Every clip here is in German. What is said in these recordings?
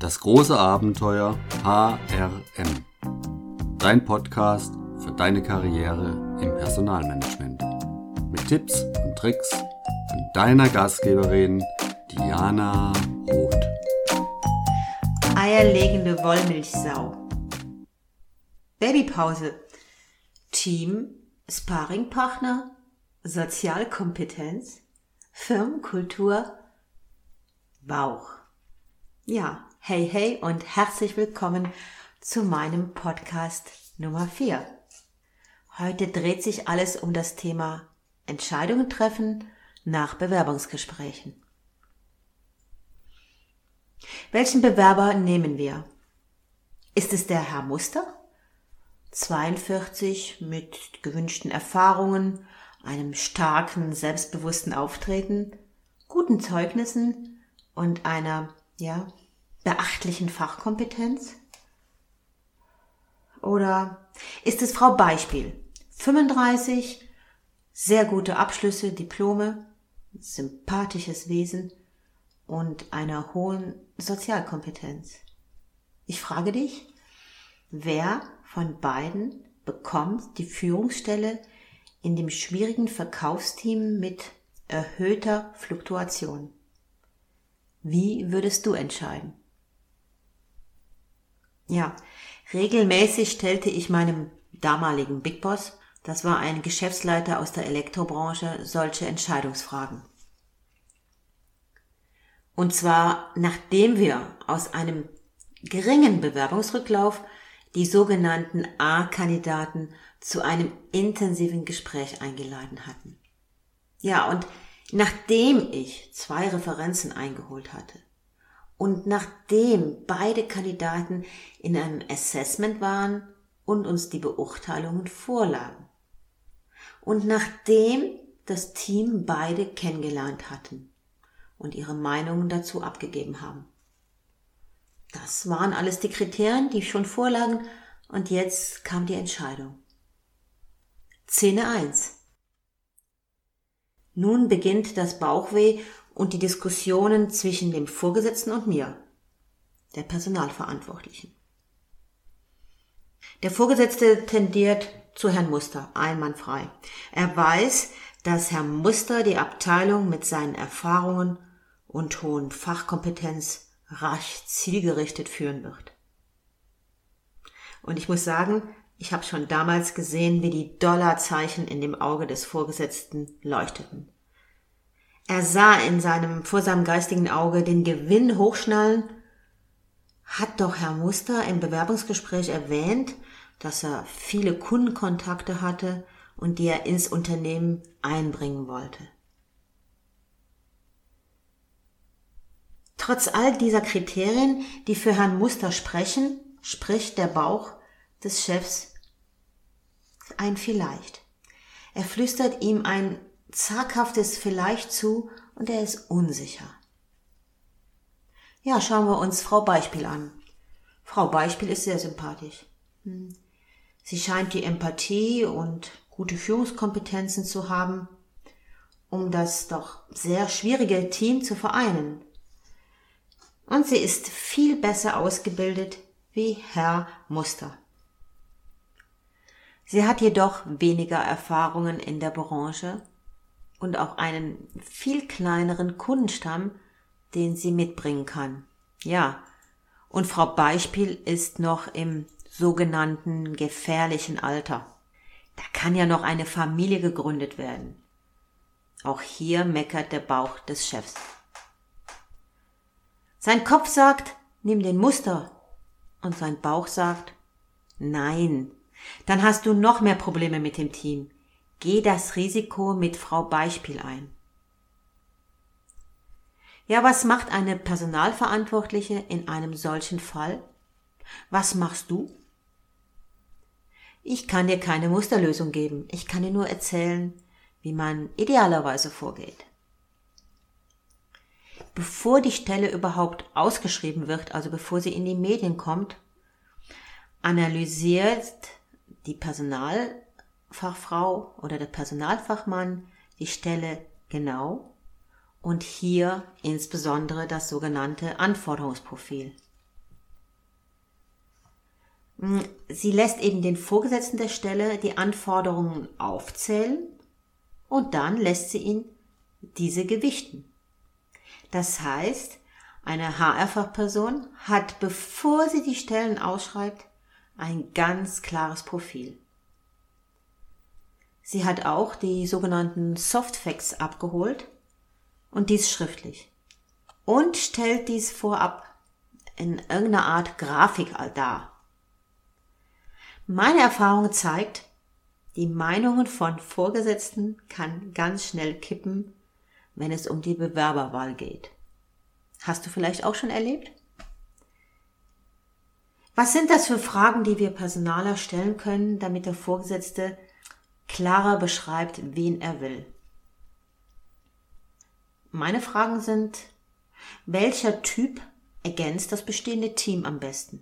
Das große Abenteuer HRM. Dein Podcast für deine Karriere im Personalmanagement. Mit Tipps und Tricks von deiner Gastgeberin Diana Roth. Eierlegende Wollmilchsau. Babypause. Team, Sparringpartner, Sozialkompetenz, Firmenkultur, Bauch. Ja, hey und herzlich willkommen zu meinem Podcast Nummer 4. Heute dreht sich alles um das Thema Entscheidungen treffen nach Bewerbungsgesprächen. Welchen Bewerber nehmen wir? Ist es der Herr Muster? 42 mit gewünschten Erfahrungen, einem starken, selbstbewussten Auftreten, guten Zeugnissen und einer, beachtlichen Fachkompetenz? Oder ist es Frau Beispiel? 35, sehr gute Abschlüsse, Diplome, sympathisches Wesen und einer hohen Sozialkompetenz. Ich frage dich, wer von beiden bekommt die Führungsstelle in dem schwierigen Verkaufsteam mit erhöhter Fluktuation? Wie würdest du entscheiden? Ja, regelmäßig stellte ich meinem damaligen Big Boss, das war ein Geschäftsleiter aus der Elektrobranche, solche Entscheidungsfragen. Und zwar, nachdem wir aus einem geringen Bewerbungsrücklauf die sogenannten A-Kandidaten zu einem intensiven Gespräch eingeladen hatten. Ja, und nachdem ich 2 Referenzen eingeholt hatte und nachdem beide Kandidaten in einem Assessment waren und uns die Beurteilungen vorlagen und nachdem das Team beide kennengelernt hatten und ihre Meinungen dazu abgegeben haben. Das waren alles die Kriterien, die schon vorlagen, und jetzt kam die Entscheidung. Szene 1. Nun beginnt das Bauchweh und die Diskussionen zwischen dem Vorgesetzten und mir, der Personalverantwortlichen. Der Vorgesetzte tendiert zu Herrn Muster, einwandfrei. Er weiß, dass Herr Muster die Abteilung mit seinen Erfahrungen und hohen Fachkompetenz rasch zielgerichtet führen wird. Und ich muss sagen, ich habe schon damals gesehen, wie die Dollarzeichen in dem Auge des Vorgesetzten leuchteten. Er sah vor seinem geistigen Auge den Gewinn hochschnallen. Hat doch Herr Muster im Bewerbungsgespräch erwähnt, dass er viele Kundenkontakte hatte und die er ins Unternehmen einbringen wollte. Trotz all dieser Kriterien, die für Herrn Muster sprechen, spricht der Bauch des Chefs ein Vielleicht. Er flüstert ihm ein zaghaftes Vielleicht zu und er ist unsicher. Ja, schauen wir uns Frau Beispiel an. Frau Beispiel ist sehr sympathisch. Sie scheint die Empathie und gute Führungskompetenzen zu haben, um das doch sehr schwierige Team zu vereinen. Und sie ist viel besser ausgebildet wie Herr Muster. Sie hat jedoch weniger Erfahrungen in der Branche und auch einen viel kleineren Kundenstamm, den sie mitbringen kann. Ja, und Frau Beispiel ist noch im sogenannten gefährlichen Alter. Da kann ja noch eine Familie gegründet werden. Auch hier meckert der Bauch des Chefs. Sein Kopf sagt, nimm den Muster. Und sein Bauch sagt, nein, dann hast du noch mehr Probleme mit dem Team. Geh das Risiko mit Frau Beispiel ein. Ja, was macht eine Personalverantwortliche in einem solchen Fall? Was machst du? Ich kann dir keine Musterlösung geben. Ich kann dir nur erzählen, wie man idealerweise vorgeht. Bevor die Stelle überhaupt ausgeschrieben wird, also bevor sie in die Medien kommt, analysiert die Personalfachfrau oder der Personalfachmann die Stelle genau und hier insbesondere das sogenannte Anforderungsprofil. Sie lässt eben den Vorgesetzten der Stelle die Anforderungen aufzählen und dann lässt sie ihn diese gewichten. Das heißt, eine HR-Fachperson hat, bevor sie die Stellen ausschreibt, ein ganz klares Profil. Sie hat auch die sogenannten Soft Facts abgeholt und dies schriftlich und stellt dies vorab in irgendeiner Art Grafik dar. Meine Erfahrung zeigt, die Meinungen von Vorgesetzten kann ganz schnell kippen, wenn es um die Bewerberwahl geht. Hast du vielleicht auch schon erlebt? Was sind das für Fragen, die wir Personaler stellen können, damit der Vorgesetzte klarer beschreibt, wen er will? Meine Fragen sind: Welcher Typ ergänzt das bestehende Team am besten?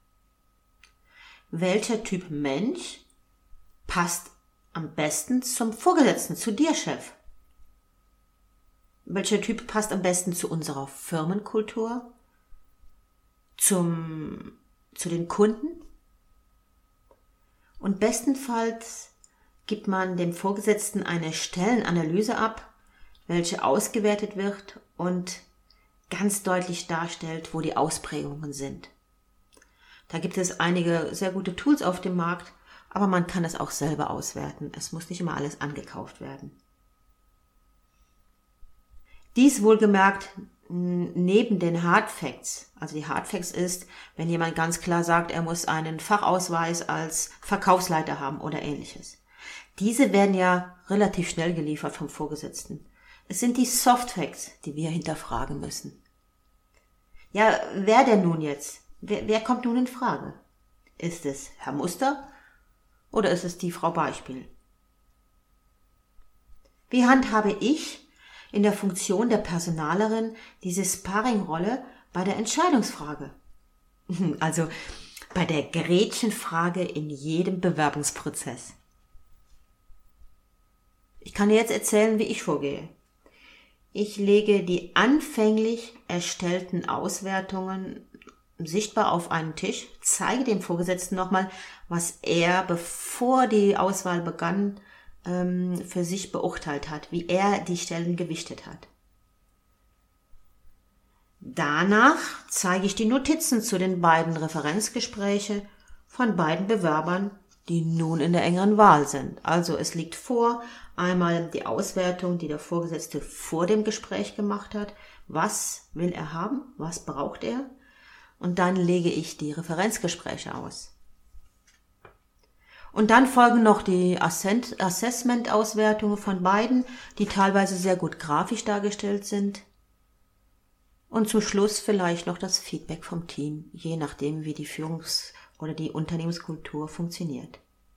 Welcher Typ Mensch passt am besten zum Vorgesetzten, zu dir, Chef? Welcher Typ passt am besten zu unserer Firmenkultur, zu den Kunden? Und bestenfalls gibt man dem Vorgesetzten eine Stellenanalyse ab, welche ausgewertet wird und ganz deutlich darstellt, wo die Ausprägungen sind. Da gibt es einige sehr gute Tools auf dem Markt, aber man kann es auch selber auswerten. Es muss nicht immer alles angekauft werden. Dies wohlgemerkt neben den Hard Facts. Also die Hard Facts ist, wenn jemand ganz klar sagt, er muss einen Fachausweis als Verkaufsleiter haben oder ähnliches. Diese werden ja relativ schnell geliefert vom Vorgesetzten. Es sind die Soft Facts, die wir hinterfragen müssen. Ja, wer denn nun jetzt? Wer kommt nun in Frage? Ist es Herr Muster oder ist es die Frau Beispiel? Wie handhabe ich in der Funktion der Personalerin diese Sparring-Rolle bei der Entscheidungsfrage? Also bei der Gretchenfrage in jedem Bewerbungsprozess. Ich kann dir jetzt erzählen, wie ich vorgehe. Ich lege die anfänglich erstellten Auswertungen sichtbar auf einen Tisch, zeige dem Vorgesetzten nochmal, was er, bevor die Auswahl begann, für sich beurteilt hat, wie er die Stellen gewichtet hat. Danach zeige ich die Notizen zu den beiden Referenzgesprächen von beiden Bewerbern, die nun in der engeren Wahl sind. Also es liegt vor, einmal die Auswertung, die der Vorgesetzte vor dem Gespräch gemacht hat. Was will er haben? Was braucht er? Und dann lege ich die Referenzgespräche aus. Und dann folgen noch die Assessment-Auswertungen von beiden, die teilweise sehr gut grafisch dargestellt sind. Und zum Schluss vielleicht noch das Feedback vom Team, je nachdem, wie die Führungs- oder die Unternehmenskultur funktioniert.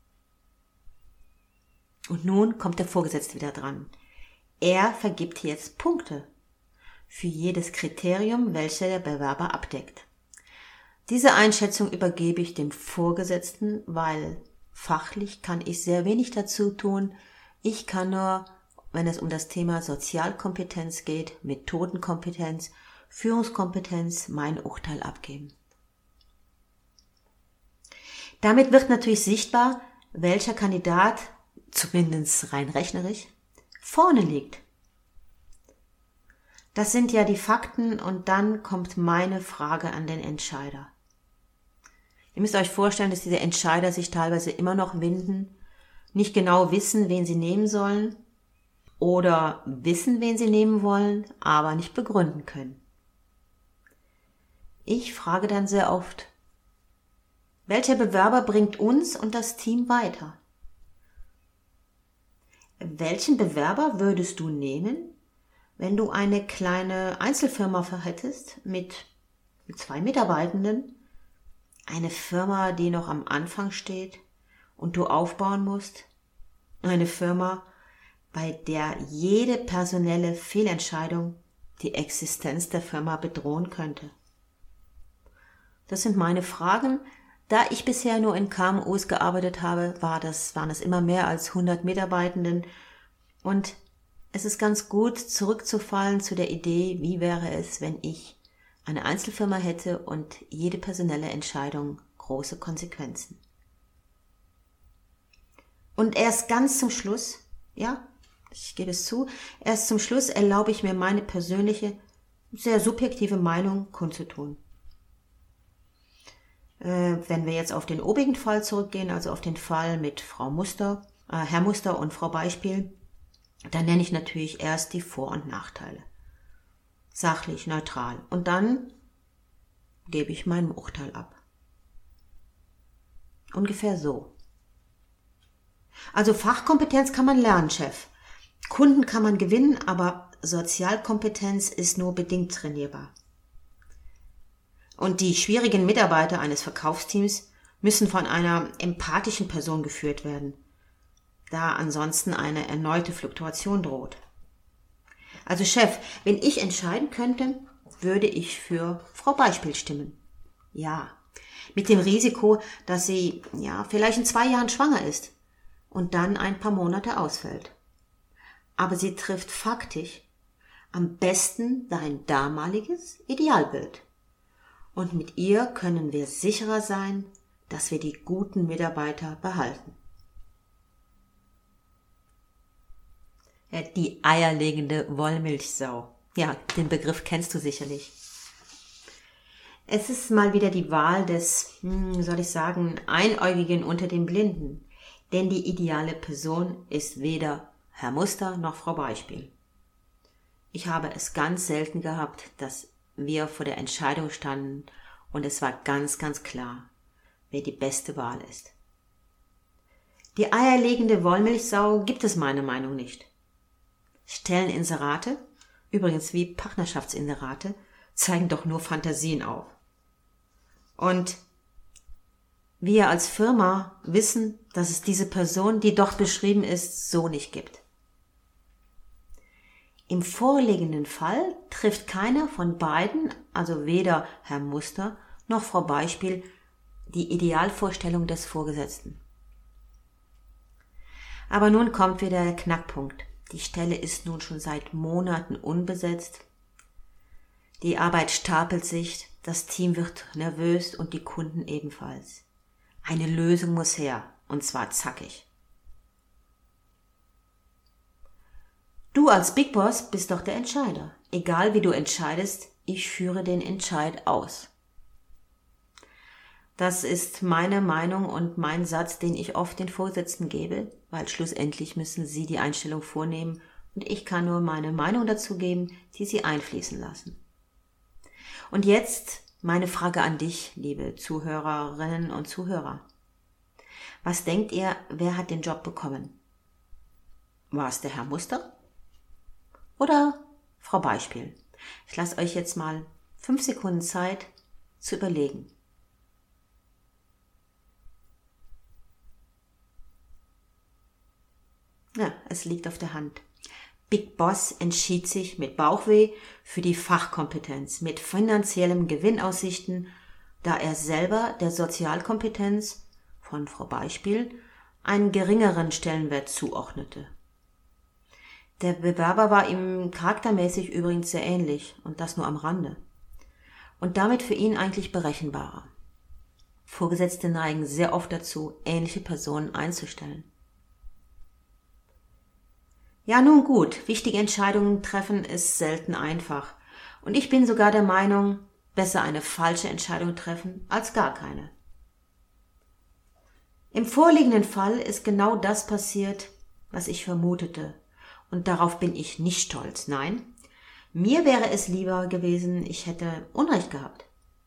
Und nun kommt der Vorgesetzte wieder dran. Er vergibt jetzt Punkte für jedes Kriterium, welches der Bewerber abdeckt. Diese Einschätzung übergebe ich dem Vorgesetzten, weil fachlich kann ich sehr wenig dazu tun. Ich kann nur, wenn es um das Thema Sozialkompetenz geht, Methodenkompetenz, Führungskompetenz, mein Urteil abgeben. Damit wird natürlich sichtbar, welcher Kandidat, zumindest rein rechnerisch, vorne liegt. Das sind ja die Fakten und dann kommt meine Frage an den Entscheider. Ihr müsst euch vorstellen, dass diese Entscheider sich teilweise immer noch winden, nicht genau wissen, wen sie nehmen sollen oder wissen, wen sie nehmen wollen, aber nicht begründen können. Ich frage dann sehr oft, welcher Bewerber bringt uns und das Team weiter? Welchen Bewerber würdest du nehmen, wenn du eine kleine Einzelfirma hättest mit 2 Mitarbeitenden, eine Firma, die noch am Anfang steht und du aufbauen musst, eine Firma, bei der jede personelle Fehlentscheidung die Existenz der Firma bedrohen könnte? Das sind meine Fragen. Da ich bisher nur in KMUs gearbeitet habe, waren es immer mehr als 100 Mitarbeitenden und es ist ganz gut, zurückzufallen zu der Idee, wie wäre es, wenn ich eine Einzelfirma hätte und jede personelle Entscheidung große Konsequenzen. Und erst ganz zum Schluss, ja, ich gebe es zu, erst zum Schluss erlaube ich mir meine persönliche, sehr subjektive Meinung kundzutun. Wenn wir jetzt auf den obigen Fall zurückgehen, also auf den Fall mit Herr Muster und Frau Beispiel, dann nenne ich natürlich erst die Vor- und Nachteile. Sachlich, neutral. Und dann gebe ich mein Urteil ab. Ungefähr so. Also Fachkompetenz kann man lernen, Chef. Kunden kann man gewinnen, aber Sozialkompetenz ist nur bedingt trainierbar. Und die schwierigen Mitarbeiter eines Verkaufsteams müssen von einer empathischen Person geführt werden, da ansonsten eine erneute Fluktuation droht. Also Chef, wenn ich entscheiden könnte, würde ich für Frau Beispiel stimmen. Ja, mit dem Risiko, dass sie vielleicht in 2 Jahren schwanger ist und dann ein paar Monate ausfällt. Aber sie trifft faktisch am besten dein damaliges Idealbild. Und mit ihr können wir sicherer sein, dass wir die guten Mitarbeiter behalten. Die eierlegende Wollmilchsau. Ja, den Begriff kennst du sicherlich. Es ist mal wieder die Wahl des, Einäugigen unter den Blinden. Denn die ideale Person ist weder Herr Muster noch Frau Beispiel. Ich habe es ganz selten gehabt, dass wir vor der Entscheidung standen und es war ganz, ganz klar, wer die beste Wahl ist. Die eierlegende Wollmilchsau gibt es meiner Meinung nicht. Stelleninserate, übrigens wie Partnerschaftsinserate, zeigen doch nur Fantasien auf. Und wir als Firma wissen, dass es diese Person, die dort beschrieben ist, so nicht gibt. Im vorliegenden Fall trifft keiner von beiden, also weder Herr Muster noch Frau Beispiel, die Idealvorstellung des Vorgesetzten. Aber nun kommt wieder der Knackpunkt. Die Stelle ist nun schon seit Monaten unbesetzt. Die Arbeit stapelt sich, das Team wird nervös und die Kunden ebenfalls. Eine Lösung muss her, und zwar zackig. Du als Big Boss bist doch der Entscheider. Egal wie du entscheidest, ich führe den Entscheid aus. Das ist meine Meinung und mein Satz, den ich oft den Vorgesetzten gebe, weil schlussendlich müssen sie die Einstellung vornehmen und ich kann nur meine Meinung dazu geben, die sie einfließen lassen. Und jetzt meine Frage an dich, liebe Zuhörerinnen und Zuhörer. Was denkt ihr, wer hat den Job bekommen? War es der Herr Muster? Oder Frau Beispiel? Ich lasse euch jetzt mal 5 Sekunden Zeit zu überlegen. Ja, es liegt auf der Hand. Big Boss entschied sich mit Bauchweh für die Fachkompetenz, mit finanziellen Gewinnaussichten, da er selber der Sozialkompetenz von Frau Beispiel einen geringeren Stellenwert zuordnete. Der Bewerber war ihm charaktermäßig übrigens sehr ähnlich und das nur am Rande. Und damit für ihn eigentlich berechenbarer. Vorgesetzte neigen sehr oft dazu, ähnliche Personen einzustellen. Ja, nun gut, wichtige Entscheidungen treffen ist selten einfach. Und ich bin sogar der Meinung, besser eine falsche Entscheidung treffen als gar keine. Im vorliegenden Fall ist genau das passiert, was ich vermutete. Und darauf bin ich nicht stolz. Nein, mir wäre es lieber gewesen, ich hätte Unrecht gehabt.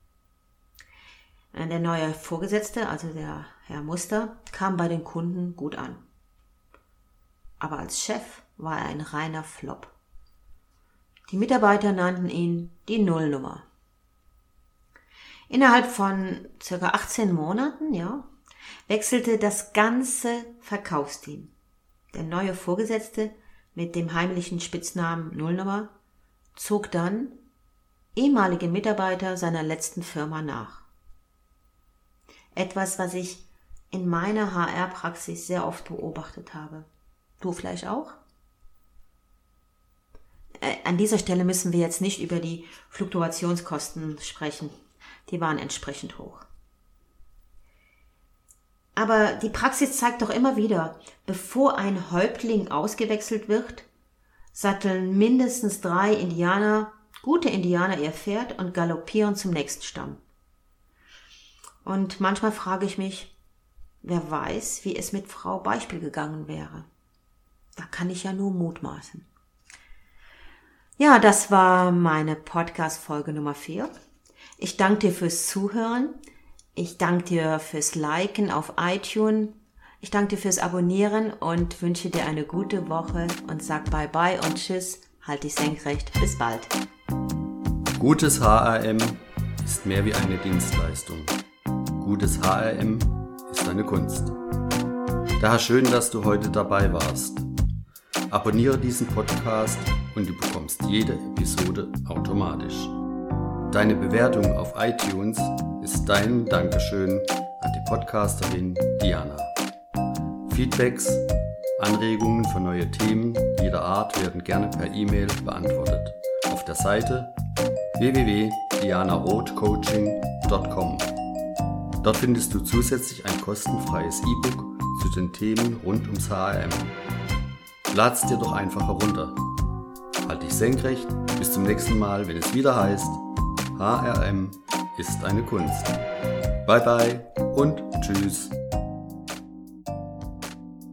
Der neue Vorgesetzte, also der Herr Muster, kam bei den Kunden gut an. Aber als Chef war er ein reiner Flop. Die Mitarbeiter nannten ihn die Nullnummer. Innerhalb von ca. 18 Monaten, wechselte das ganze Verkaufsteam. Der neue Vorgesetzte mit dem heimlichen Spitznamen Nullnummer zog dann ehemalige Mitarbeiter seiner letzten Firma nach. Etwas, was ich in meiner HR-Praxis sehr oft beobachtet habe. Du vielleicht auch? An dieser Stelle müssen wir jetzt nicht über die Fluktuationskosten sprechen. Die waren entsprechend hoch. Aber die Praxis zeigt doch immer wieder, bevor ein Häuptling ausgewechselt wird, satteln mindestens 3 gute Indianer ihr Pferd und galoppieren zum nächsten Stamm. Und manchmal frage ich mich, wer weiß, wie es mit Frau Beispiel gegangen wäre. Da kann ich ja nur mutmaßen. Ja, das war meine Podcast-Folge Nummer 4. Ich danke dir fürs Zuhören. Ich danke dir fürs Liken auf iTunes. Ich danke dir fürs Abonnieren und wünsche dir eine gute Woche und sag Bye-bye und Tschüss. Halt dich senkrecht. Bis bald. Gutes HRM ist mehr wie eine Dienstleistung. Gutes HRM ist eine Kunst. Daher schön, dass du heute dabei warst. Abonniere diesen Podcast und du bekommst jede Episode automatisch. Deine Bewertung auf iTunes ist dein Dankeschön an die Podcasterin Diana. Feedbacks, Anregungen für neue Themen jeder Art werden gerne per E-Mail beantwortet. Auf der Seite www.dianarothcoaching.com. Dort findest du zusätzlich ein kostenfreies E-Book zu den Themen rund ums HRM. Lad's dir doch einfach herunter. Halt dich senkrecht, bis zum nächsten Mal, wenn es wieder heißt, HRM ist eine Kunst. Bye bye und tschüss.